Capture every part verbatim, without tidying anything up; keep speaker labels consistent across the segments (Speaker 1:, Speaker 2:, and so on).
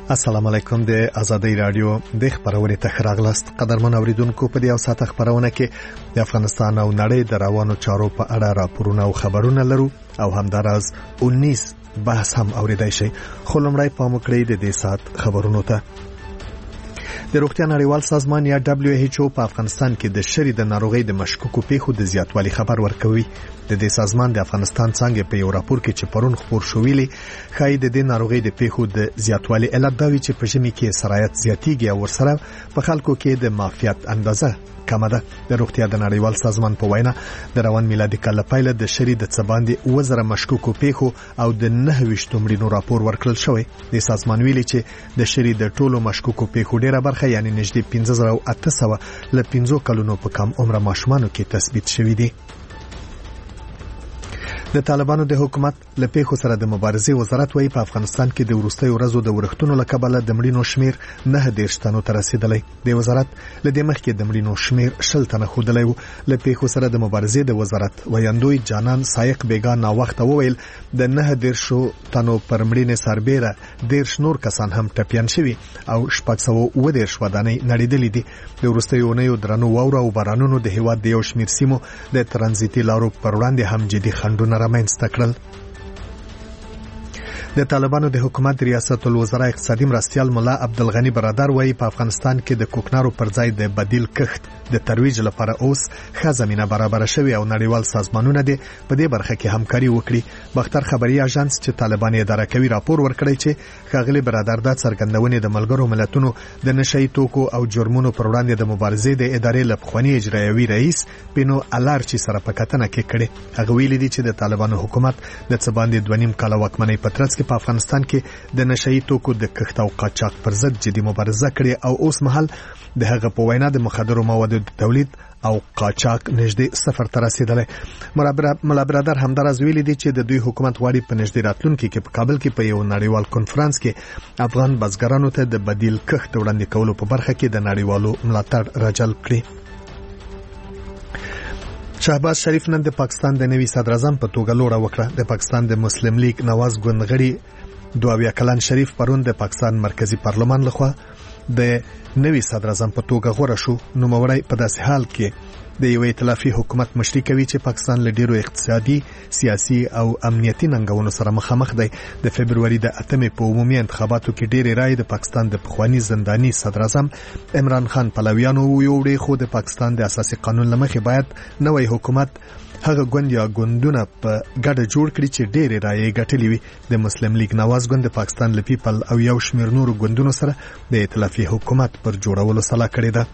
Speaker 1: السلام علیکم. د آزادۍ رادیو د خبرونې ته راغلاست. قدرمن اوریدونکو، په دې او ساعت خبرونه کې د افغانستان او نړۍ د روانو چارو په اړه راپورونه او خبرونه لرو او همداراز انیس بحث هم اوریدای شي. خو لومړی پام وکړئ د دې ساعت خبرونو ته. د روغتیا نړیوال سازمان یا دبليو ایچ او په افغانستان کې د شری د ناروغۍ د مشکوکو پیښو د زیاتوالي خبر ورکوي. د دې سازمان د افغانستان څنګه په یو راپور کې چې پرون خبر شوویلي خای د دې ناروغۍ د پیښو د زیاتوالي علت دا وی چې په ژمي کې سرایت زیاتیږي او ورسره په خلکو کې د معافیت اندازه کمه ده. د روغتیا د نړیوال سازمان په وینا د روان میلادي کال پیل د شری د څباندې وزره مشکوکو پیښو او د نه ویشت مړینو راپور ورکړل شوی. د سازمان ویلي چې د شری د ټولو مشکوکو پیښو ډیره برخه یعنی نږدې پنځه زره او اته سوه له پنځو کلونو په کم عمر ماشومانو کې تثبیت شوی دی. د طالبانو د حکومت له پیښو سره د مبارزې وزارت وايي په افغانستان کې د ورستۍ ورځو د ورښتونو له کبله د مړینو شمیر نه دېرش تنو ته رسیدلی. د وزارت له دې مخکې د مړینو شمیر شل تنه ښودلی و. له پیښو سره د مبارزې د وزارت ویاندوی جانان سایق بیګا ناوخته وویل د نه دېرشو تنو پر مړینې سربیره دېرش نور کسان هم ټپیان شوي او شپږ سوه اووه دېرش ودانۍ نړېدلې دي. د وروستیو اونیو درنو واوره او بارانونو د هیواد د یو شمیر سیمو د ترانزیتي لارو پر وړاندې هم جدي خنډونه رامنځته کړل. د طالبانو د حکومت ریاست الوزرا اقتصادي مرستیال مولا عبدالغنی برادر وایي په افغانستان کې د کوکنارو پر ځای د بدیل کښت د ترویج لپاره اوس ښه زمینه برابر شوې او نړیوال سازمانونه دي په دې برخه کې همکاري وکړي. بختر خبري اژانس چې طالبان اداره کوي راپور ورکړی چې ښاغلي برادر د څرګندونې د ملګرو ملتونو د نشئی توکو او جرمونو پر وړاندې د مبارزې د ادارې لپخوانی اجرایوي رئیس پینو الارچی سره په کتنه کې کړي. هغه ویلي دي چې د طالبانو حکومت د څه باندې دوه نیم کاله واکمنۍ په ترڅ کې په افغانستان کې د نشئی توکو د کښت او قاچاق پر ضد جدي مبارزه کړې او اوس مهال د هغه په وینا د مخدرو موادو د تولید او قاچاق نږدې صفر ته رسیدلی. مولا برادر همداراز ویلي دي چې د دوی حکومت غواړي په نږدې راتلونکي کې په کابل کې په یو نړیوال کنفرانس کې افغان بزګرانو ته د بدیل کښت وړاندې کولو په برخه کې د نړیوالو ملاتړ راجلب کړي. شهباز شریف نن د پاکستان د نوي صدر اعظم په توګه لوړه وکړه. د پاکستان د مسلم لیگ نواز ګوند غړي دوه اویا کلن شریف پرون د پاکستان مرکزی پارلمان لخوا د نوي صدر اعظم په توګه غوړه شو. نوموړی په داسې حال کې د یو ائتلافي حکومت مشري کوي چې پاکستان له ډیرو اقتصادي، سیاسي او امنیتي ننګونو سره مخامخ دی. د فبرवरी د اتمې په عمومي انتخاباتو کې ډیرې رائے د پاکستان د پخوانی زنداني صدر اعظم عمران خان پلویانو ویوړي، خو د پاکستان د اساسي قانون لمخې باید نوې حکومت هغه ګوند یا ګوندونه په ګډه جوړ کړي چې ډېرې رایې ګټلې وي. د مسلم لیگ نواز ګوند د پاکستان له پیپل او یو شمیر نورو ګوندونو سره د ائتلافي حکومت پر جوړولو سلا کړې ده.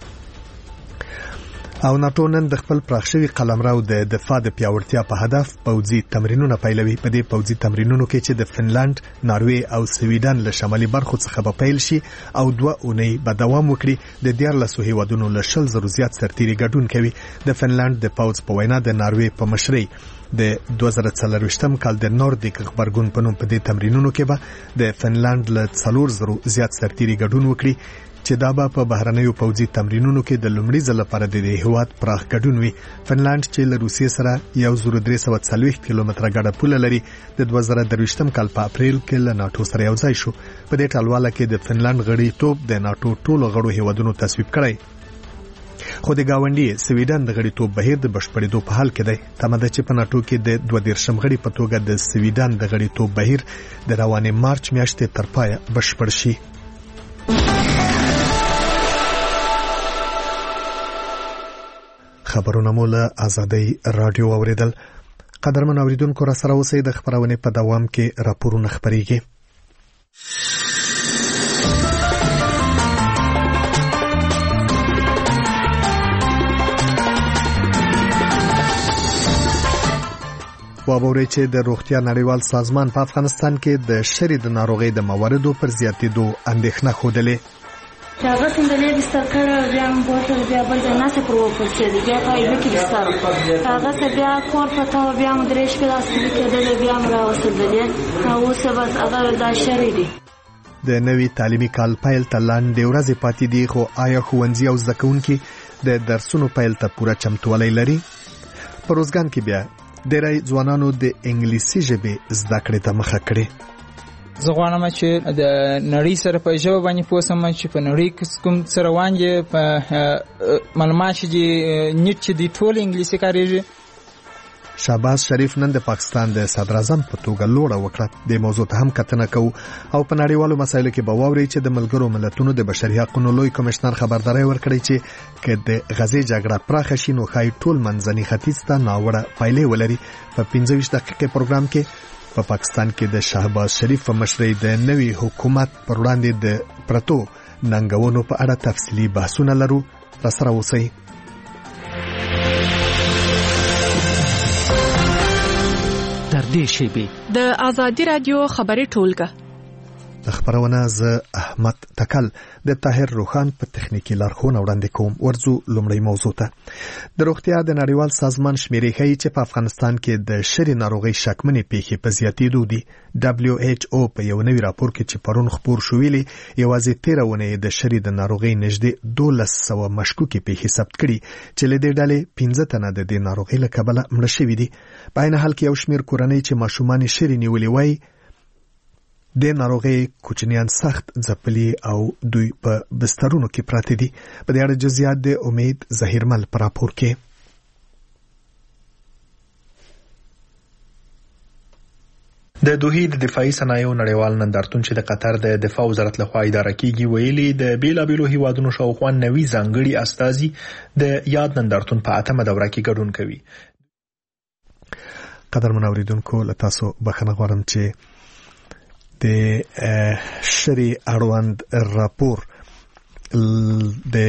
Speaker 1: او ناتو نن د خپل پراخشوي قلمرو د دفاع د پیاوړتیا په هدف پوځي تمرینونه پیلوي. په دې پوځي تمرینونو کې چې د فنلند، ناروې او سویډن له شمالي برخو څخه به پیل شي او دوه اونۍ به دوام وکړي. د دیارلسو هیوادونو له شل زرو زیات سرتیري ګډون کوي. د فنلند د پوځ په وینا د ناروې په مشرۍ د دوه زره څلرویشتم کال د نوردیک غبرګون په نوم په دې تمرینونو کې به د فنلند له څلور زرو زیات سرتیري ګډون وکړي چې دا به په بهرنیو پوځي تمرینونو کې د لومړي ځل لپاره د هیواد پراخ ګډون وي. فنلند چې له روسیې سره یو زر درې سوه څلوېښت کیلومتره ګډه پوله لري، د دوه زره درویشتم کال په اپریل کې له ناټو سره یو ځای شو. په دې ټلواله کې د فنلند غړیتوب د ناټو ټولو غړو هیوادونو تصویب کړی، خو د گاونډي سویډن د غړیتوب بهیر د بشپړېدو په حال کې دی. تمه ده چې په ناټو کې د دوه دېرشم غړي په توګه د سویډن د غړیتوب بهیر د روانې مارچ میاشتې تر پایه بشپړ شي. خبرونه مو له آزادۍ رادیو اوریدل. قدرمن اوریدونکو را سره اوسئ. د خبرونې په دوام کې راپورونه خپریږي. وابوري چې د روغتیا نړیوال سازمان په افغانستان کې د شری د ناروغۍ د مواردو پر زیاتېدو اندېښنه خوده.
Speaker 2: هغه څنګه لري ستکړه بیا هم بوتل بیا بل ځای ناسه پر وپسې دی بیا پای وکړي ستاره هغه ته بیا کور پته بیا هم درې شپې داسې کېدل بیا هم راوستلې او اوس بس هغه دا شری دی.
Speaker 1: د نوي تعلیمي کال پیل ته لاندې ورځې پاتې دي، خو آیا ښوونځي او زده کوونکي د درسونو پیل ته پوره چمتووالی لري؟ په روزګان کې بیا ډېری ځوانانو د انګلیسي ژبې زده کړې ته مخه کړې.
Speaker 3: زه غواړم چې د نړۍ سره په ژبه باندې پوه شم چې په نړۍ کې کوم څه روان دي، په معلومات چې دي نیټ چې دي ټول انګلیسي کارېږي.
Speaker 1: شهباز شریف نن د پاکستان د صدر اعظم په توګه لوړه وکړه. د موضوع ته هم کتنه کوو او په نړیوالو مسایلو کې به واوري چې د ملګرو ملتونو د بشري حقوقو لوی کمشنر خبرداري ورکړي چې که د غزې جګړه پراخه شي نو ښایي ټول منځني ختیځ ته ناوړه پایلې ولري. په پنځه ویشت دقیقې پروګرام کې په پا پاکستان کې د شهباز شریف په مشرۍ د نوي حکومت پر وړاندې د پرتو ننګونو په اړه تفصیلي بحثونه لرو. راسره اوسئ.
Speaker 4: در دې شیبې د آزادي رادیو خبري ټولګه
Speaker 1: د خبرونه ز احمد تکل د طاهر روخان په تخنیکی لارښوونه وړاندې کوم. ورځو لومړی موضوع ته. د روغتیا د نړیوال سازمان شمیرې ښیي چې په افغانستان کې د شری ناروغي شکمنې پیښې په زیاتېدو دي. دبلیو ایچ او په یو نوي راپور کې چې پرون خپور شوې یوازې تیره اونۍ د شری د ناروغي نږدې دولس سوه مشکوکې پیښې ثبت کړي چې له دې ډلې پنځه تنه د دې ناروغي له کبله مړه شوي دي. په عین حال کې یو شمېر کورنۍ چې ماشومان یې شری نیولي وای د ناروغي کوچنیان سخت ځپلي او دوی په بسترونو کې پراته دي. په دې اړه جزئیات د امید ظهیرمل په راپور کې. د دوحې د دفاعي صنایعو نړیوال نندارتون چې د قطر د دفاع وزارت لخوا اداره کیږي ویلي د بیلابیلو هیوادونو شاوخوا نوي ځانګړي استازي د یاد نندارتون په اتمه دوره کې ګډون کوي. قدرمن اوریدونکو له تاسو بخښنه غواړم چې د شری اړوند راپور د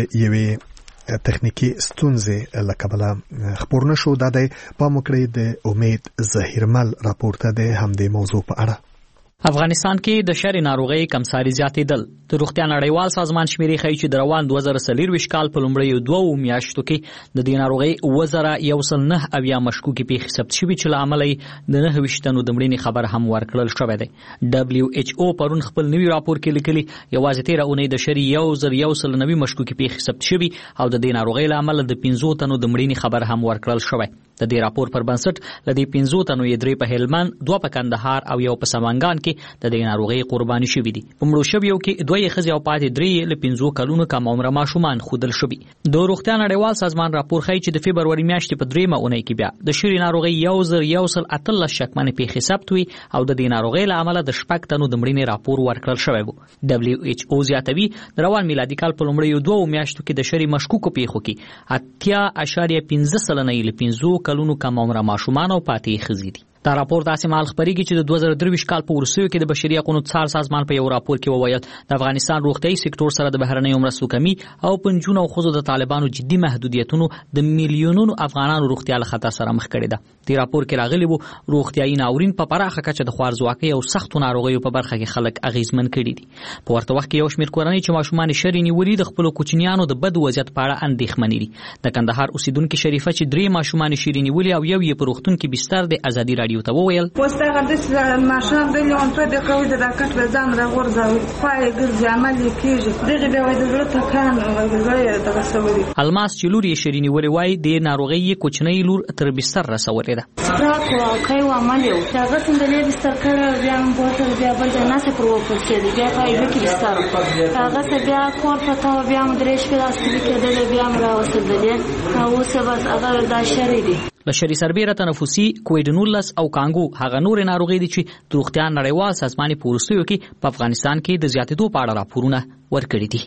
Speaker 1: یوې تخنیکی ستونزې له کبله خبر نشو. دا د پام وکړئ د امید ظهیرمل راپور ته د همدې موضوع په اړه.
Speaker 5: افغانستان کې د شری ناروغي کمساري زیاتېدل. د روغتیا نړیوال سازمان شمیرې ښیي چې د روان دوه زره څلوېښت کال په لومړیو دوو میاشتو کې د دې ناروغي اووه زره یو سل نه اویا مشکوکې پیښې ثبت شوي چې له امله یې د نهه ویشت تنو د مړینې خبر هم ورکړل شوی دی. ډبلیو ایچ او پرون خپل نوي راپور کې لیکلي یوازې تیره اونۍ د شری یو زر یو سل نوي مشکوکې پیښې ثبت شوي او د دې ناروغۍ له امله د پنځو تنو د مړینې خبر هم ورکړل شوی. د دې راپور پر بنسټ له دې پنځو تنو یې درې په هلمند، دوه په کندهار او یو په سمنګان کې د دې ناروغۍ قرباني شوي دي. په مړو شویو کې دوه یې ښځې او پاتې درې له پنځو کلونو کم عمره ماشومان ښودل شوي. د روغتیا نړیوال سازمان راپور ښیي چې د فبروري میاشتې په دریمه اونۍ کې بیا د شری ناروغۍ یو زر یو سل اتلس شکمنې پیښې ثبت وي او د دې ناروغۍ له امله د شپږ تنو د مړینې راپور ورکړل شوی و. ډبلیو ایچ او زیاتوي د روان میلادي کال په لومړیو دوو میاشتو کې د شری مشکوکو پیښو کې اتیا اعشاریه پنځه سلنه یې له پنځو کلونو کم عمره ماشومان او پاتې ښځې دي. دا راپور داسې مهال خپرېږي چې د دوه زره درویشت کال په وروستیو کې د بشري حقوقو څار سازمان په یو راپور کې وویل د افغانستان روغتیايي سکتور سره د بهرنیو مرستو کمی او په نجونو او ښځو د طالبانو جدي محدودیتونو د میلیونونو افغانانو روغتیا له خطر سره مخ کړې ده. دې راپور کې راغلي وو روغتیايي ناورین په پراخه کچه د خوارځواکۍ او سختو ناروغیو په برخه کې خلک اغیزمن کړي دي. په ورته وخت کې یو شمېر کورنۍ چې ماشومان شری نیولي د خپلو کوچنیانو د بد وضعیت په اړه اندېښمنې دي. د کندهار اوسیدونکي شریفه چې درې ماشومان شری نیولي او یو یې په روغتون کې بستر د ازادي رادیو ته وویل
Speaker 6: وستغه د ماشوم د لون په د قوي د راکټ به ځان راغورځوي پای ګرځي عمل کیږي دغه به وای د زړه تکان وګړي د سووري.
Speaker 5: الماس چې لور یې شری نیولي وای د ناروغي کوچنۍ لور تر بستر رسولې ده.
Speaker 2: راکو او کوي عمل یو هغه څنګه له بستر کړه بیا هم بوتل بیا بل ځای ناسه پر وپرسې دی بیا پای کې بستر هغه څه بیا کور په تا بیا هم درېش په داسې کېدل بیا هم راوسېدل او اوس بس هغه دا شری دی.
Speaker 5: له شری سربیره تنفسي کووډ نولس او کانګو هغه نور ناروغي دي چې د روغتیا نړیوال سازمان په وروستیو کې په افغانستان کې د زیاتېدو په اړه راپورونه ورکړي دي.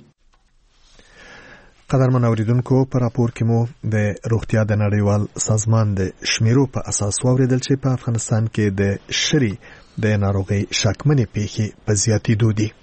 Speaker 1: قدرمن اوریدونکو په راپور کې مو د روغتیا د نړیوال سازمان د شمیرو په اساس واوریدل چې په افغانستان کې د شری د ناروغي شکمنې پیښې په زیاتېدو دي.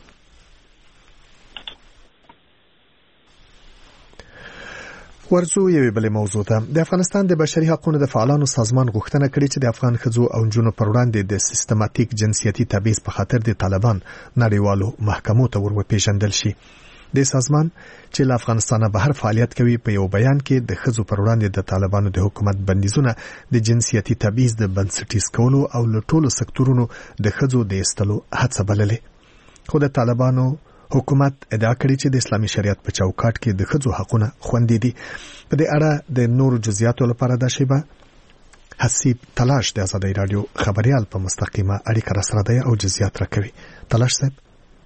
Speaker 1: ورځو یوې بلې موضوع ته. د افغانستان د بشري حقوقو د فعالانو سازمان غوښتنه کړې چې د افغان ښځو او نجونو پر وړاندې د سیستماتیک جنسیتي تبعیض په خاطر د طالبان نړیوالو محکمو ته ورپېژندل شي. د سازمان چې له افغانستانه بهر فعالیت کوي په یو بیان کې د ښځو پر وړاندې د طالبانو د حکومت بندیزونه د جنسیتي تبعیض د بنسټیز کولو او له ټولو سکتورونو د ښځو د ایستلو هڅه بللې. خو د طالبانو حکومت ادعا کړې چې د اسلامي شریعت په چوکاټ کې د ښځو حقونه خوندي دي. په دې اړه د نورو جزئیاتو لپاره دا شیبه حسیب تلاش د آزادۍ رادیو خبريال په مستقیمه اړیکه را سره دی او جزئیات راکوي. تلاش صاحب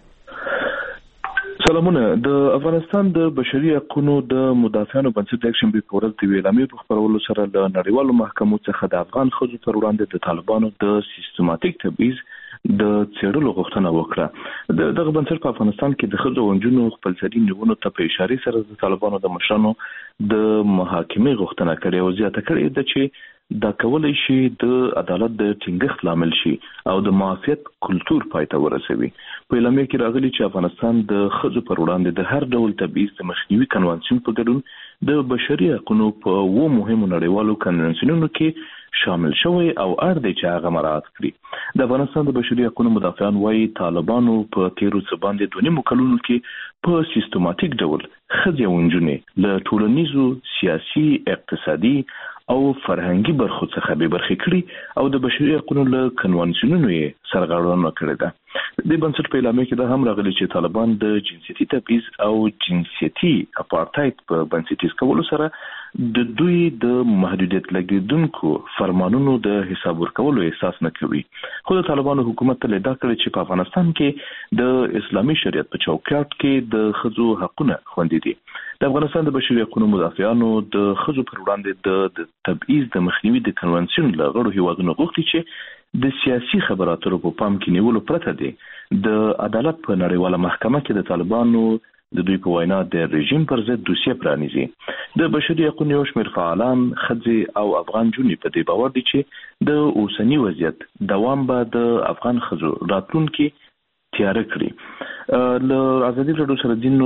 Speaker 7: سلامونه. د افغانستان د بشري حقوقو د مدافعانو بنسټ د اکشن په ورځ د ویلامې په خبرولو سره د نړیوالو محکمو څخه د افغان ښځو پر وړاندې د طالبانو د سیستماتیک تبعیض د څېړلو غوښتنه وکړه. د دغه بنسټ په افغانستان کې د ښځو او نجونو خپلسري نیولو ته په اشاره سره د طالبانو د مشرانو د محاکمې غوښتنه کړې او زیاته کړې ده چې دا کولای شي د عدالت د ټینګښت لامل شي او د معافیت کلتور پای ته ورسوي. په اعلامیه کې راغلي چې افغانستان د ښځو پر وړاندې د هر ډول تبعیض د مخنیوي کنوانسیون په ګډون د بشري حقوقو په و مهمو نړیوالو کنوانسیونونو کې شامل شوی او اړ دی چې هغه مراعات کړي. د افغانستان د بشري حقوقو مدافعان وايي طالبانو په تیرو څه باندې دوه نیمو کلونو کې په سیستماتیک ډول ښځې او نجونې له ټولنیزو، سیاسي، اقتصادي او فرهنګي برخو څخه به برخې کړي او د بشري حقوقو له کنوانسیونونو یې سرغړونه کړې ده. د بنسټ په اعلامیه کې دا هم راغلي چې طالبان د جنسيتي تبعیض او جنسيتي اپارټایډ په بنسټیز کولو سره د دوی د محدودیت لګیدونکو فرمانونو د حساب ورکولو احساس نه کوي. خو د طالبانو حکومت ته دا کړی چې په افغانستان کې د اسلامي شریعت په چوکاټ کې د ښځو حقونه خوندي دي. د افغانستان د بشري حقوقو مدافعانو د ښځو پر وړاندې د تبعیض د مخنیوي د کنوانسیون له غړو هیوادونو غوښتي چې د سیاسي خبرو اترو په پام کې نیولو پرته دي د عدالت په نړیواله محکمه کې د طالبانو د دوی په وینا د رژیم پر ضد دوسیه پرانیزي. د بشري حقوقو یو شمېر فعالان، ښځې او افغان جونې په دې باور دي چې د اوسنی وضعیت دوام به د افغان ښځو راتلونکي تیاره کړي. له ازادي رادیو سره دینو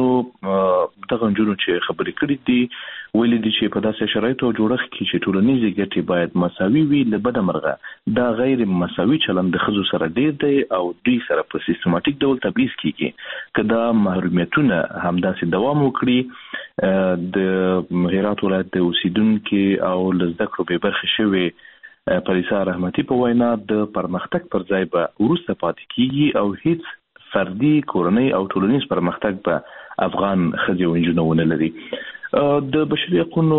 Speaker 7: دغه نجونو چې خبرې کړې دي ویلي دي چې په داسې شرایطو جوړښت کې چې ټولنیزې ګټې باید مساوي وي، له بده مرغه دا غیر مساوي چلند د ښځو سره ډېر دی او دوی سره په سیستماتیک ډول تبعیض کیږي. که دا محرومیتونه همداسې دوام وکړي، د هرات ولایت د اوسیدونکو او له زده کړو بې برخې شوي پریسا رحمتي په وینا د پرمختګ پر ځای به وروسته پاتې کیږي او هیڅ فردي، کورنۍ او ټولنیز پرمختګ به افغان ښځې او نجونې ونه لري. د بشري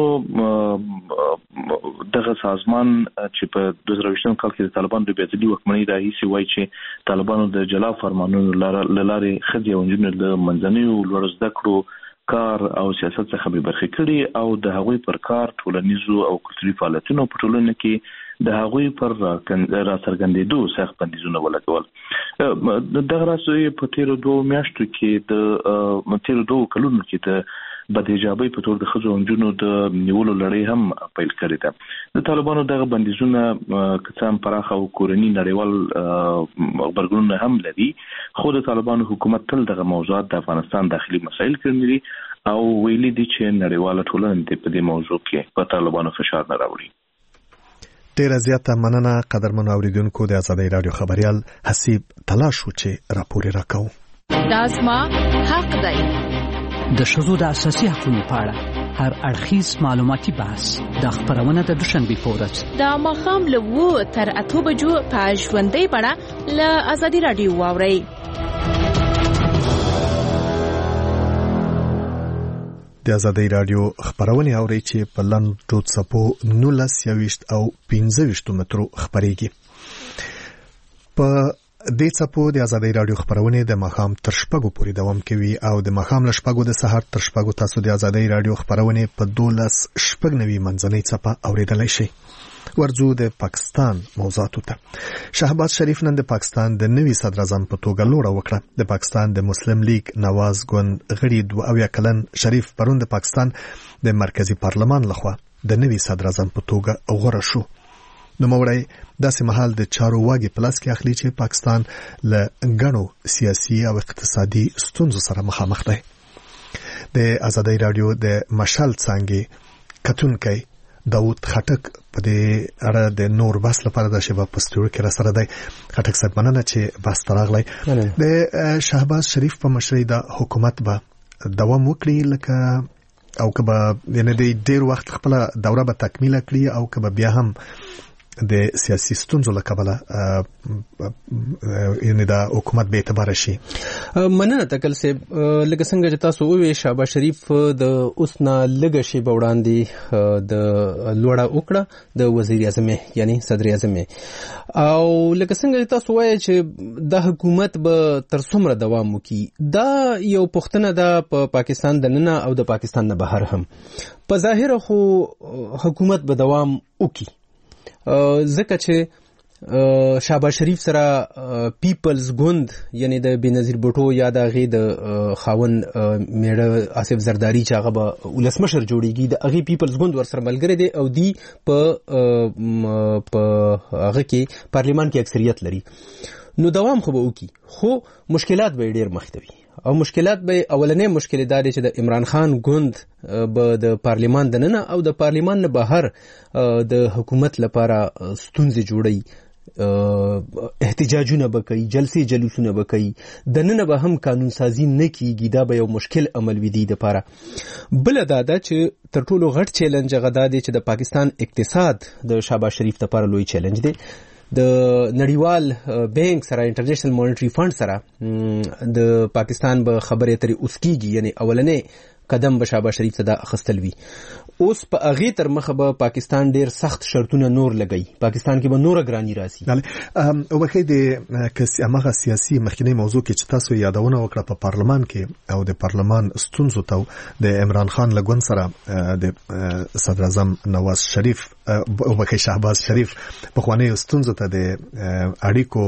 Speaker 7: حقوقو دغه سازمان چې په دوه زره اووه کال کې د طالبانو د بېعدالتۍ واکمنۍ راهیسې وایي چې طالبانو د جلا فرمانونو له لارې ښځې او نجونې له منځنیو لوړو زده کړو، کار او سیاست څخه به برخې کړي او د هغوی پر کار، ټولنیزو او کلتوري فعالیتونو په ټولنه کې د هغوی پر راڅرګندېدو سخت بندیزونه ولګول. دغه راز په تیرو دوه میاشتو کې د تیرو دوه کلونو کې د بدحجابۍ په تور د ښځو او نجونو د نیولو لړۍ هم پیل کړې ده. د طالبانو دغه بندیزونه که څه هم پراخه او کورني نړیوال غبرګونونه هم لري، خو د طالبانو حکومت تل دغه موضوعات د افغانستان داخلي مسایل کړي دي او ویلي دي چې نړیواله ټولنه په دې موضوع کې په طالبانو فشار نه راوړي.
Speaker 1: ډیره زیاته مننه قدرمنو اوریدونکو. د آزادۍ رادیو خبريال حسیب تلاش وچی راپور راکاو.
Speaker 4: دا زما حق دی.
Speaker 8: د ښځو د اساسي حقوقو په اړه هر اړخیز معلوماتي بحث د خبرونه د دوشنبه په ورځ
Speaker 4: د ماښام له اوه تر اته بجو په ژوندۍ بڼه له آزادۍ رادیو واورئ.
Speaker 1: د آزادۍ رادیو خبرونه اوري چې په لنډو څپو نولس یويشت او پنځه ویشت مترو خبريږي. په دې څپو د آزادۍ رادیو خبرونه د ماښام تر شپږو پورې دوام کوي او د ماښام له شپږو د سحر تر شپږو تاسو د آزادۍ رادیو خبرونه په دولس شپږ نوي منځنۍ څپه اوریدلای شئ. ورځو د پاکستان موضوعاتو ته. شهباز شریف نن د پاکستان د نوي صدر اعظم په توګه لوړه وکړه. د پاکستان د مسلم لیگ نواز ګوند غړي دوه اویا کلن شریف پرون د پاکستان د مرکزی پارلمان لخوا د نوي صدر اعظم په توګه غوړه شو. نو موړی داسې مهال د چارو واګي پلاس کې اخلي چې پاکستان له غنو سیاسي او اقتصادي ستونزو سره مخامخ دی. د آزادۍ رادیو د مشال څنګه کتونکي داود خټک په دې اړه د نور بس لپاره د شباب پستور کې را سره دی. خټک صاحب مننه چې بس تراغلی. د شهباز شریف په مشرۍ د حکومت به دوام وکړي لکه او که به یعنی د ډیر وخت خپل دوره به تکمیل کړي او که به بیا هم د سیاسي ستونزو له کبله یعنی د حکومت به اعتبار شي.
Speaker 9: مننه تکل صاحب، لکه څنګه چې تاسو وویل شهباز شریف د اوس نه لږه شیبه وړاندې د لوړه وکړه د وزیر اعظم یعنی صدر اعظم، او لکه څنګه چې تاسو وایي چې د حکومت به تر څومره دوام وکړي، دا یو پوښتنه ده په پاکستان دننه او د پاکستان نه بهر هم. په ظاهر خو حکومت به دوام وکړي ځکه چې شهباز شریف سره پیپلز ګوند یعنی د بېنظیر بوټو یا د هغې د خاوند میړه آصف زرداري چې هغه به ولسمشر جوړیږي، د هغې پیپلز ګوند ورسره ملګری دی او دی په هغه کې پارلیمان کې اکثریت لري، نو دوام خو به وکړي، خو مشکلات به یې ډېر مخته وي. او مشکلات به اولنې مشکل دا دی چې د عمران خان ګوند به د پارلیمان دننه او د پارلیمان نه بهر د حکومت لپاره ستونزې جوړي، احتجاجونه به کوي، جلسې جلوسونه به کوي، دننه به هم قانون سازي نه کیږي، دا به یو مشکل عمل وي دی دپاره. بله دا ده چې تر ټولو غټ چیلنج هغه دا دی چې د پاکستان اقتصاد د شهباز شریف لپاره لوی چیلنج دی. د نړیوال بانک سره انټرنیشنل مانیټری فند سره د پاکستان به خبرې ترې اوس کیږي، یعنی اولنې قدم به شهباز شریف ته دا اخیستل وي. اوس په هغې تر مخه به پاکستان ډېر سخت شرطونه نور لګوي، پاکستان کې به نوره ګراني راسي.
Speaker 1: وبخښئ د هماغه سیاسي مخکینۍ موضوع کې چې تاسو یادونه وکړه په پارلمان کې او د پارلمان ستونزو ته د عمران خان له ګوند سره د صدر اعظم نواز شریف وبخښئ شهباز شریف پخوانیو ستونزو ته د اړیکو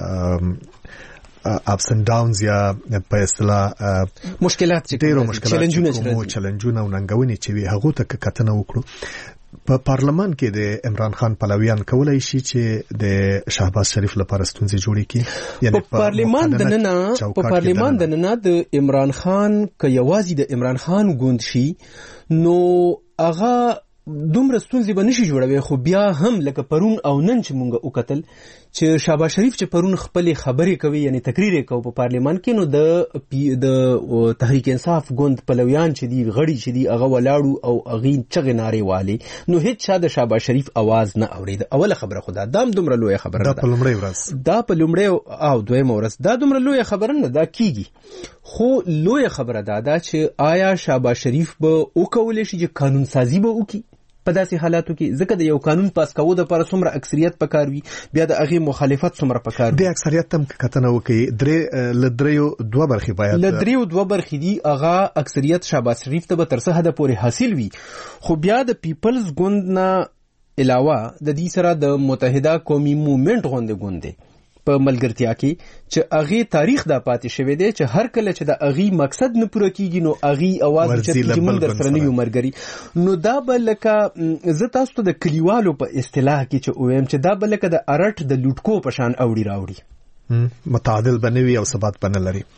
Speaker 1: اپس اند ډاونز یا په اصطلاح
Speaker 9: مشکلات چې
Speaker 1: ډېرو مشکلات چیلنجونه او ننګونې چې وي هغو ته کتنه وکړو. په پارلمان کې د عمران خان پلویان کولای شي چې د شهباز شریف لپاره ستونزې جوړې کړي، یعنی
Speaker 9: په پارلمان دننه په پارلمان دننه د عمران خان که یوازې د عمران خان ګوند شي نو هغه دومره ستونزې به نشي جوړوي. خو بیا هم لکه پرون او نن چې مونږ وکتل چې شهباز شریف چې پرون خپلې خبرې کوي یعنی تقریر یې کوي په پارلمان کې، نو د د تحریک انصاف ګوند پلویان چې دي غړي چې دي هغه ولاړو او هغې چغې نارې والې، نو هېڅ چا د شهباز شریف اواز نه اورېده. اوله خبره خو دا دا هم دومره لویه خبره نه ده،
Speaker 1: دا په لومړۍ ورځ
Speaker 9: دا په لومړۍ او دویمه ورځ دا دومره لویه خبره نه ده کېږي. خو لویه خبره دا ده چې آیا شهباز شریف به وکولی شي چې قانون سازي به وکړي په داسې حالاتو کې، ځکه د یو قانون پاس کولو دپاره څومره اکثریت پکار وي، بیا د هغې مخالفت څومره پکار وي.
Speaker 1: د اکثریت هم کتنه وکړي درې له دریو دوه برخې باید
Speaker 9: له دریو دوه برخې دي، هغه اکثریت شهباز شریف ته به تر څه حده پورې حاصل وي. خو بیا د پیپلز ګوند نه علاوه د دې سره د متحده قومي موومنټ غوندې ګوند دی په ملګرتیا کې چې هغې تاریخ دا پاتې شوی دی چې هر کله چې د هغې مقصد نه پوره کېږي نو هغې اواز اوچت کېږي موږ در سره نه یو ملګري. نو دا به لکه زه تاسو ته د کلیوالو په اصطلاح کې چې ووایم چې دا به لکه د ارټ د لوټکو په شان اوړي راوړي،
Speaker 1: متعادل به نه وي او ثبات به نه لري.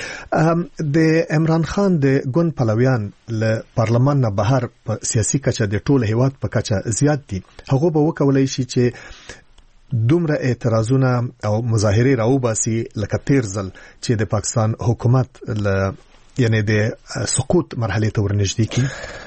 Speaker 1: د عمران خان د ګوند پلویان له پارلمان نه بهر په سیاسي کچه د ټول هیواد په کچه زیات دي، هغه به وکولای شي چې دومره اعتراضونه او مظاهرې راوباسي لکه تیر ځل چې د پاکستان حکومت له یعنی د سقوط مرحلې ته ورنږدې کړي.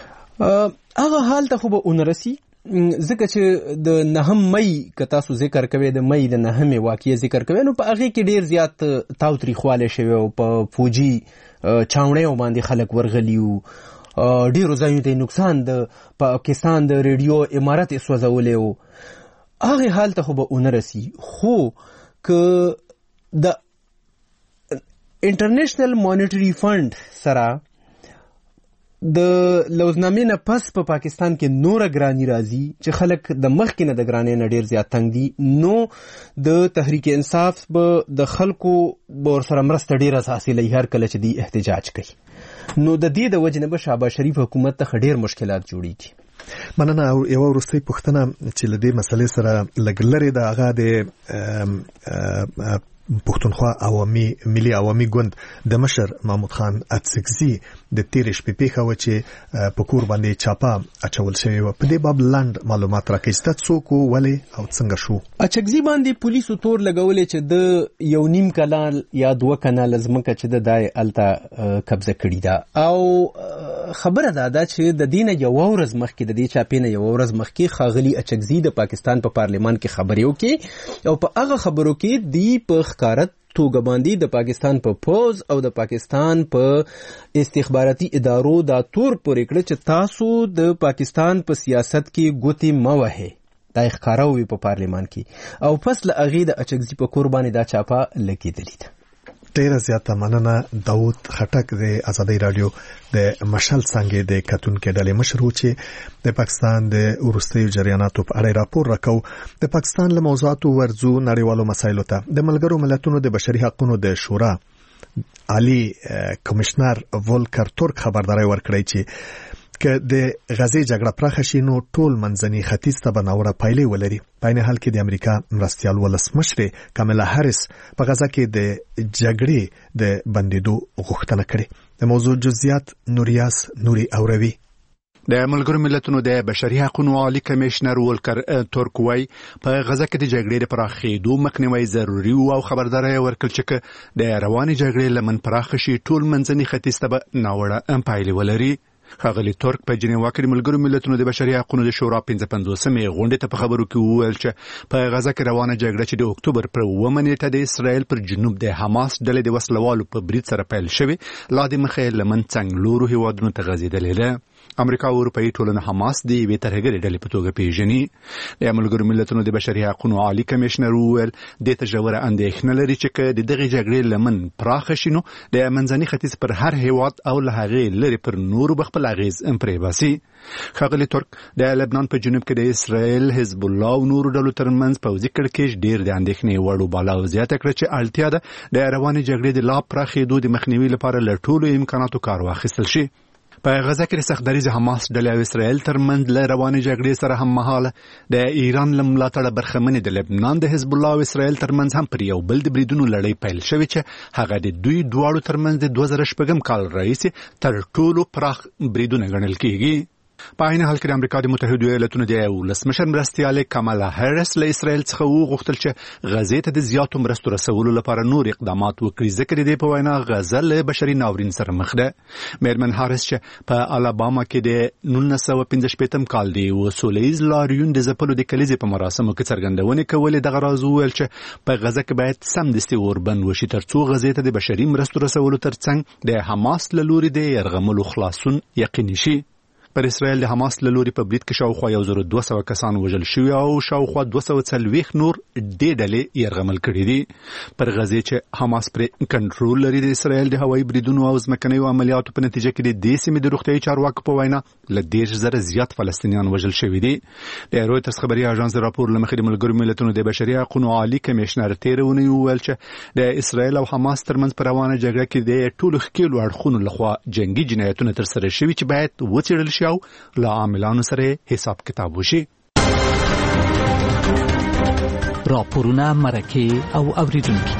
Speaker 9: هغه حال ته خو به ونرسي ځکه چې د نهم مئی که تاسو ذکر کوئ د مئی د نهمې واقعې ذکر کوئ نو په هغې کې ډېر زیات تاوتریخوالی شوی او په فوجي چاونیو باندې خلک ورغلي وو، ډېرو ځایونو ته نقصان د پاکستان د ریډیو عمارت یې سوځولی و. هغه حال ته خو به ونه رسی. خو که د انټرنیشنل مانیټری فند سره د لوزنامې نه پس په پا پاکستان کې نوره ګرانی راځي چې خلک د مخکې نه د ګرانۍ نه ډېر زیات تنګ دي، نو د تحریک انصاف به د خلکو به ورسره مرسته ډېره حاصلوي هر کله چې دی احتجاج کوي. نو د دې د وجې نه به شهباز شریف حکومت ته ډېر مشکلات جوړېږي.
Speaker 1: مننه. یوه وروستۍ پوښتنه چې له دې مسلې سره لږ لرې ده، هغه د پښتونخوا عوامي ملي عوامي ګوند د مشر محمود خان اڅکزي د تیرې شپې پیښه وه چې په کور باندې چاپه اچول شوې وه. په دې باب لنډ معلومات راکړئ چې دا څوک و، ولې او څنګه شو؟
Speaker 9: اڅکزي باندې پولیسو تور لګولې چې د یو نیم کلال یا دوه کناله ځمکه چې د دای الته قبضه کړې ده او خبره دا ده چې د دینه یو ورځ مخکې د دې چاپینه یو ورځ مخکې ښاغلي اچکزي د پاکستان په پارلیمان کې خبرې وکړي او په هغه خبرو کې دی په ښکاره توګه باندې د پاکستان په پوز او د پاکستان په استخباراتي ادارو دا تور پورې کړ چې تاسو د پاکستان په سیاست کې ګوتې مه وهئ. دا یې ښکاره ووي په پارلیمان کې او پس له هغې د اچکزي په کور باندې دا چاپه لګېدلې ده.
Speaker 1: ډیره زیاته مننه. داود خټک د ازادۍ رادیو د مشل څنګه د کتونکو ډلې مشر و چې د پاکستان د وروستیو جریاناتو په اړه راپور راکاو. د پاکستان له موضوعاتو ورځو نړیوالو مسایلو ته د ملګرو ملتونو د بشري حقوقو د شورا عالی کمشنر ولکر ترک خبرداري ورکړی چې که د غزې جګړه پراخه شي نو ټول منځني ختیځ ته به ناوړه پایلې ولري. په عین حال کې د امریکا مرستیال ولسمشرې کاملا هاریس په غزه کې د جګړې د بندیدو غوښتنه کړې. د موضوع جزئیات نوریاس نوري اوروي.
Speaker 10: د ملګرو ملتونو د بشري حقوقو عالی کمشنر ولکر ترک وای په غزه کې د جګړې د پراخېدو مخنیوي ضروري او خبرداري ورکړل چې د رواني جګړې لمن پراخه شي ټول منځني ختیځ ته به ناوړه پایلې ولري. ښاغلي ترک په جنیوا کې د ملګرو ملتونو د بشري حقوقو د شورا پنځه پنځوسمې غونډې ته په خبرو کې وویل چې په غزه کې روانه جګړه چې د اکتوبر پر اوومه نیټه د اسرائیل پر جنوب د حماس ډلې د وسلوالو په برید سره پیل شوې لا د مخې لمن څنګلورو هیوادونو ته غځېدلې ده. امریکا او اروپאי ټولنه حماس د یوې ترهګرې ډلې په توګه پیژني. د ملګرو ملتونو د بشري حقوقو عالی کمشنر وویل د تجاوره اندېښنه لري چې د دغه جګړې لمن پراخه شي نو د منځني ختیځ پر هر هیواد او له هغې لري پر نورو بخپل اغیز پرې باسي. ښاغلي ترک د لبنان په جنوب کې د اسرائیل حزب الله او نورو ډلو ترمنځ پوځي کړکېچ ډېر د اندېښنې وړ وباله او زیاته کړه چې اړتیا ده د روانې جګړې د لا پراخېدو د مخنیوي لپاره له ټولو امکاناتو کار واخیستل شي. په غزه کې د سختدریز حماس ډلې او اسرائیل ترمنځ له روانې جګړې سره هم مهاله د ایران له ملاتړه برخمنې د لبنان د حزب الله او اسرائیل ترمنځ هم پر یو بل د بریدونو لړۍ پیل شوې چې هغه د دوی دواړو ترمنځ د دوه زره شپږم کال راهیسې تر ټولو پراخ بریدونه ګڼل کېږي. په عین حال کې د امریکا د متحده ایالاتونو د ولسمشر مرستیال کاملا هاریس له اسرائیل څخه وغوښتل چې غزې ته د زیاتو مرستو رسولو لپاره نور اقدامات وکړي ځکه د دې په وینا غزه له بشري ناورین سره مخ ده. میرمن هاریس چې په الاباما کې د نولس سوه پنځه شپېتم کال د یو سولیز لاریون د ځپلو د کلیزې په مراسمو کې څرګندونې کولې. دغه راز وویل چې په غزه کې باید سمدستي اوربند وشي ترڅو غزې ته د بشري مرستو رسولو ترڅنګ د حماس له لوري د یرغملو خلاصون یقیني شي. پر اسرائیل د حماس له لوري په برید کې شاوخوا یو زر دوه سوه کسان وژل شوي او شاوخوا دوه سوه څلوېښت نور دې ډلې یرغمل کړي دي. پر غزې چې حماس پرې کنټرول لري د اسرائیل د هوایي بریدونو او ځمکنیو عملیاتو په نتیجه کې د دې سیمې د روغتیايي چارواکو په وینا له دېرش زره زیات فلسطینیان وژل شوي دي. د رویټرز خبري اژانس د راپور له مخې د ملګرو ملتونو د بشري حقوقو عالی کمشنر تېره اونۍ وویل چې د اسرائیل او حماس ترمنځ په روانه جګړه کې د ټولو ښکېلو اړخونو لخوا جنگي جنایتونه ترسره شوي چې باید وڅېړل شي او له عاملانو سره حساب کتاب وشي.
Speaker 8: راپورونه مرکه او اوریدونکي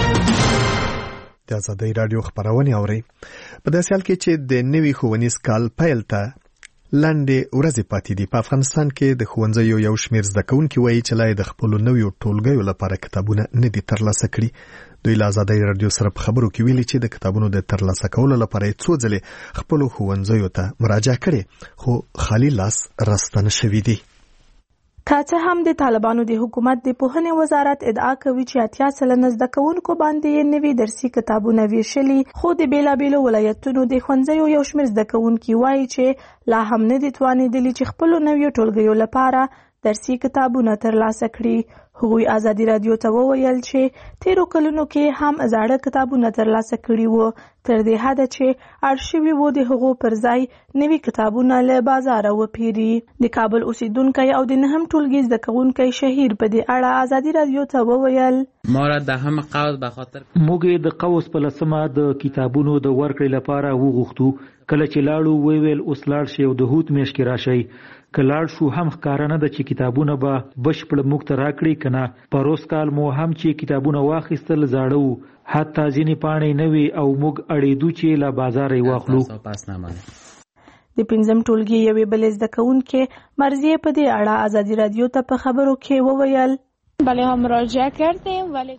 Speaker 1: د ازادۍ رادیو خبرونه اوري. په داسې حال کې چې د نوي ښوونیز کال پیل ته لاندې ورځې پاتې دي. په افغانستان کې د ښوونځیو یو شمېر زده کوونکي وایي چې لا د خپلو نویو ټولګیو لپاره کتابونه نه دي ترلاسه کړي. دوی له ازادۍ رادیو سره په خبرو کې ویلي چې د کتابونو د ترلاسه کولو لپاره یې څو ځلې خپلو ښوونځیو ته مراجعه کړې خو خالي لاس راستنه شوي دي.
Speaker 11: که څه هم د طالبانو د حکومت د پوهنې وزارت ادعا کوي چې اتیا سلنه زده کوونکو باندې نوي درسي کتابونه ویشلي، خو د بیلابیلو ولایتونو د ښوونځیو یو شمېر زده کوونکي وایي چې لا هم نه دي توانېدلي چې خپلو نویو ټولګیو لپاره درسي کتابونه ترلاسه کړي. هغوی ازادي رادیو ته وویل چې تیرو کلونو کې هم زاړه کتابونه ترلاسه کړي وو، تر دې حده چې اړ شوي وو د هغو پر ځای نوي کتابونه له بازاره وپیري. د کابل اوسیدونکی او د نهم ټولګي زده کوونکی شهیر په دې اړه ازادي رادیو ته وویل
Speaker 12: ما را د هم قوس به خاطر
Speaker 13: موږ د قوس په لسمه د کتابونو د ورکړې لپاره وغوښتو. کله چې لاړو ویل اوس لاړ شي او د هوت میاشت کې راشي. کلاړ شو هم ښکاره نه ده چې کتابونه به بشپړ موږ ته راکړي که نه. پروس کال مو هم چې کتابونه واخیستل زاړه وو، حتی ځینې پاڼې نه وي او موږ اړېدو چې له بازاره یې واخلو.
Speaker 11: د پنځم ټولګي یوې بلې زده کوونکې مرضیې په دې اړه ازادي رادیو ته په خبرو کې وویل
Speaker 4: بله هم مراجعه کردیم ولی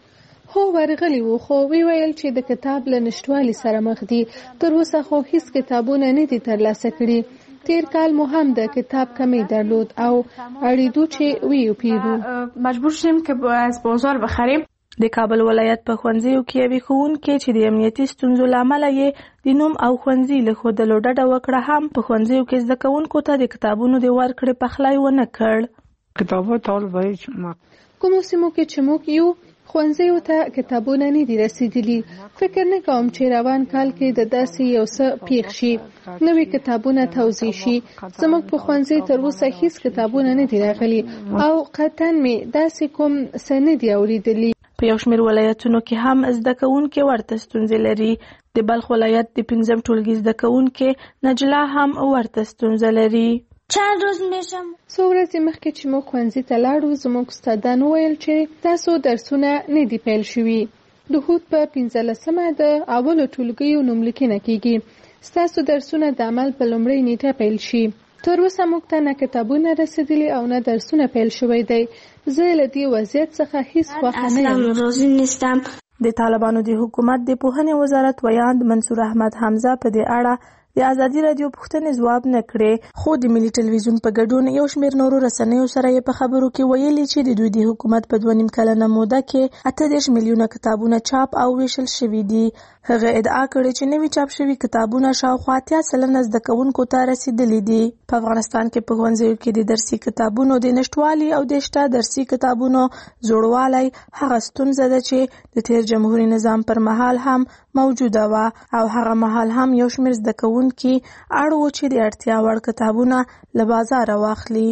Speaker 14: هو ورغلی وو خو وی ویل چې د کتاب له نشټوالي سره مخ دي. تر اوسه خو هیڅ کتابونه نه دي ترلاسه کړي. تیر کال مو هم د کتاب کمی درلود او اړیدو چې ویو پیرو
Speaker 11: مجبور شیم که از بازار بخریم. د کابل ولایت په ښوونځیو کې یوې ښوونکې چې د امنیتي ستونزو له امله یې د نوم او ښوونځي له ښودلو ډډه وکړه هم په ښوونځیو کې زده کوونکو ته د کتابونو د ورکړې پخلی ونه کړ.
Speaker 15: کتابو ټول وایي
Speaker 14: کومو سیمو کې چې موږ یو ښوونځیو ته کتابونه نه دي رسیدلي. فکر نه کوم چې روان کال کې د داسې یو څه پیښ شي، نوې کتابونه توزیع شي. زموږ په ښوونځي تر اوسه هیڅ کتابونه نه دي راغلي او قطعا مې داسې کوم څه نه دي اورېدلي.
Speaker 11: په یو شمېر ولایتونو کې هم زده کوونکي ورته ستونزې لري. د بلخ ولایت د پنځم ټولګي زده کوونکي نجلا هم ورته ستونزه لري.
Speaker 2: چند روز میشم
Speaker 14: څو ورځې مخکې چې موږ ښوونځي ته لاړو زموږ استادان وویل چې تاسو درسونه نه دي پیل شوي. د هوت په پنځلسمه د اولو ټولګیو نوملیکنه کیږي. ستاسو درسونه د عمل په لومړۍ نیټه پیل شي. تر اوسه موږ ته نه کتابونه رسیدلي او نه درسونه پیل شوی دی. زه له دې وضعیت څخه هیڅ خوښه نه یم.
Speaker 2: راضي نیستم.
Speaker 11: د طالبانو د حکومت د پوهنې وزارت ویاند منصور احمد حمزه په دې اړه د ازادي رادیو پوښتنې ځواب نه کړې، خو د ملي ټلویزیون په ګډون یو شمېر نورو رسنیو سره یې په خبرو کې ویلي چې د دوی د حکومت په دوه نیم کلنه موده کې اته دېرش میلیونه کتابونه چاپ او ویشل شوي دي. هغه ادعا کړې چې نوي چاپ شوي کتابونه شاوخوا اتیا سلنه زده کوونکو ته رسیدلي دي. په افغانستان کې په ښوونځیو کې د درسي کتابونو د نشټوالي او د شته درسي کتابونو زوړوالی هغه ستونزه ده چې د تیر جمهوري نظام پر مهال هم موجوده وه او هغه مهال هم یو شمېر زده کوونکي اړ وو چې د اړتیا وړ کتابونه له بازاره واخلي.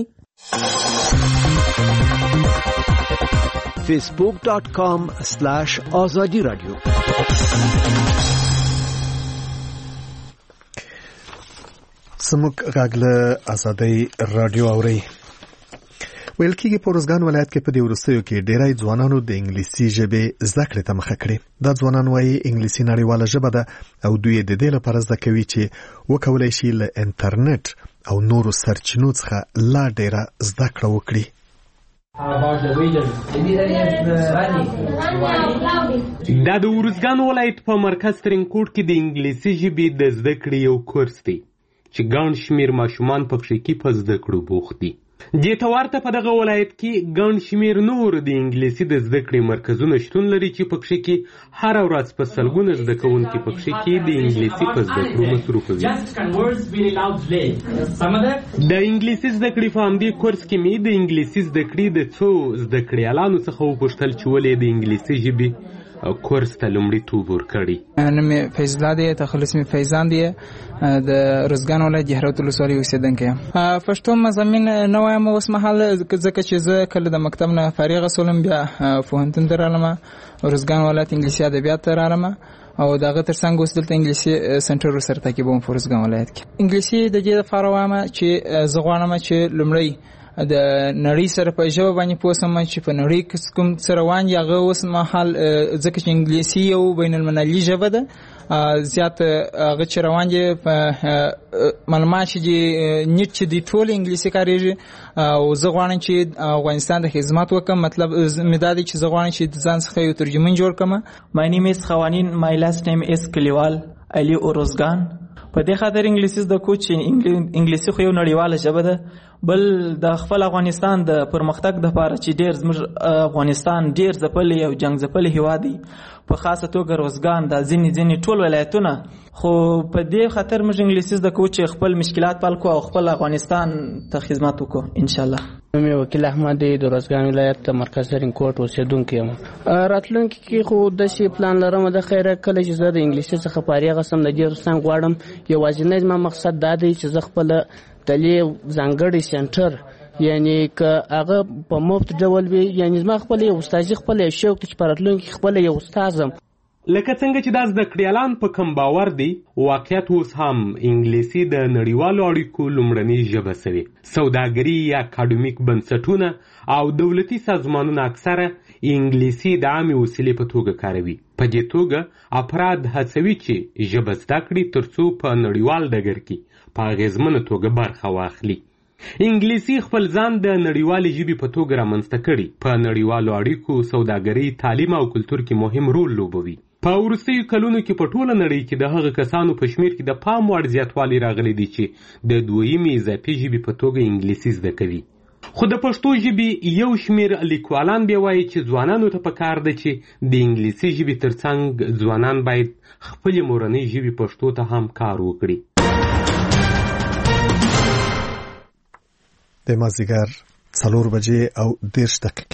Speaker 16: فیسبوک ډاٹ کام سلاش آزادی رادیو.
Speaker 1: سموک غاګله آزادی رادیو اوري. ویل کېږي په ارزګان ولایت کې په دې وروستیو کې ډېری ځوانانو د انګلیسي ژبې زده کړې ته مخه کړې. دا ځوانان وایي انګلیسي نړیواله ژبه ده او دوی یې د دې لپاره زده کوي چې وکولی شي له انټرنیټ او نورو سرچینو څخه لا ډېره زده کړه وکړي.
Speaker 17: دا د ارزګان ولایت په مرکز ترینکوټ کې د انګلیسي ژبې د زده کړې یو کورس دی چې ګڼ شمېر ماشومان په پښې کې په زده کړو بوخت دي. دې ته ورته په دغه ولایت کې ګڼ شمېر نور د انګلیسي د زده کړې مرکزونه شتون لري چې په پښې کې هره ورځ په سلګونه زده کوونکي په پښې کې د انګلیسي په زده کړو مصروفه وي. د انګلیسي زده کړې په همدې کورس کې مې د انګلیسي زده کړې د څو زده کړیالانو څخه وپوښتل چې ولې د انګلیسي ژبې کورس ته لومړیتوب ورکړی.
Speaker 3: نوم مې فیض الله دی، تخلص مې فیضان دی، د ارزګان ولایت جهرات ولسوالۍ اوسېدونکی یم. پښتو مضامین نه وایم اوس مهال ځکه چې زه کله د مکتب نه فارغه شولم بیا پوهنتون ته رالم، ارزګان ولایت انګلیسي ادبیات ته رالم او دغه ترڅنګ اوس دلته انګلیسي سنټر ورسره تعقیبوم په ارزګان ولایت کې. انګلیسي د دې لپاره وایم چې زه غواړم چې لومړی د نړۍ سره په ژبه باندې پوه شم چې په نړۍ کې کوم څه روان دي. هغه اوس مهال ځکه چې انګلیسي یو بین المللي ژبه ده، زیات هغه چې روان دي په معلومات چې دي نیټ چې دي ټول انګلیسي کارېږي او زه غواړم چې افغانستان ته خدمت وکړم. مطلب مې دا دی چې زه غواړم چې د ځان څخه یو ترجمن جوړ کړم.
Speaker 18: My name is خوانین. My last name is کلیوال علي اورزګان. په دې خاطر انګلیسي زده کوم چې انګلیسي خو یو نړیواله ژبه ده، بل د خپل افغانستان د پرمختګ لپاره چې ډېر زموږ افغانستان ډېر ځپلی او جنګ ځپلی هېواد دی، په خاصه توګه روزګان دا ځینې ځینې ټول ولایتونه، خو په دې خاطر موږ انګلیسي زده کوو چې خپل مشکلات حل کړو او خپل افغانستان ته خدمت وکړو انشاءالله.
Speaker 19: نوم یې وکیل احمد دی، د روزګان ولایت مرکز ترینکوټ اوسېدونکی یم. راتلونکي کې خو داسې پلان لرم د خیره کله چې زه د انګلیسي څخه فارغه شم د دې ترڅنګ غواړم یوازینی زما مقصد دا دی چې زه خپله تلې ځانګړی سنټر یعنی که هغه په مفت ډول وي، یعنی زما خپل یو استازي خپل یو شوق چې په راتلونکي کې خپل یو استاد یم.
Speaker 17: لکه څنګه چې دا زده کړیالان په کم باور دي، واقعیت اوس هم انګلیسي د نړیوالو اړیکو لومړنۍ ژبه سوې. سوداګري یا اکاډمیک بنسټونه او دولتي سازمانونه اکثره انګلیسي د عامې وسیلې په توګه کاروي. په دې توګه افراد هڅوي چې ژبه زده کړي تر څو په نړیوال ډګر کې په اغېزمنه توګه برخه واخلي. انګلیسي خپل ځان د نړیوالې ژبې په توګه رامنځته کړي، په نړیوالو اړیکو، سوداګرۍ، تعلیم او کلتور کې مهم رول لوبوي. په وروستیو کلونو کې په ټوله نړۍ کې د هغه کسانو په شمیر کې د پام وړ زیاتوالی راغلی دی چې د دویمې اضافي ژبې په توګه انګلیسي زده کوي. خو د پښتو ژبې یو شمیر لیکوالان بیا وایي چې ځوانانو ته پکار ده چې د انګلیسي ژبې ترڅنګ ځوانان باید خپلې مورنۍ ژبې پښتو ته هم کار وکړي.
Speaker 1: د مازدیګر څلور بجې او دېرش دقیقې